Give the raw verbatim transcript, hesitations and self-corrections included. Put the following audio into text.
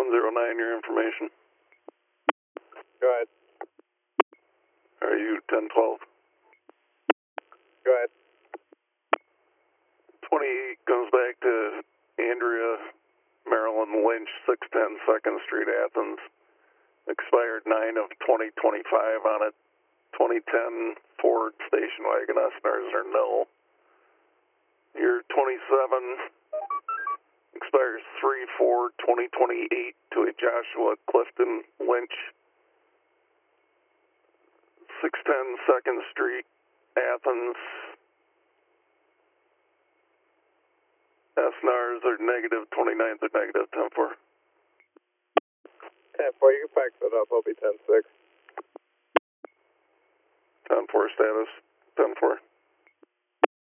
zero nine, your information. Go ahead. Are you ten twelve? Go ahead. twenty-eight comes back to Andrea Marilyn Lynch, six ten second Street, Athens. Expired nine of twenty twenty-five on a twenty ten Ford station wagon. Esnars are no. Your twenty-seven expires three four twenty twenty-eight to a Joshua Clifton Lynch, six ten second Street, Athens. Esnars are negative, twenty-ninth are negative, ten four. ten four, you can fax it up, I'll be ten six. ten four status, ten four.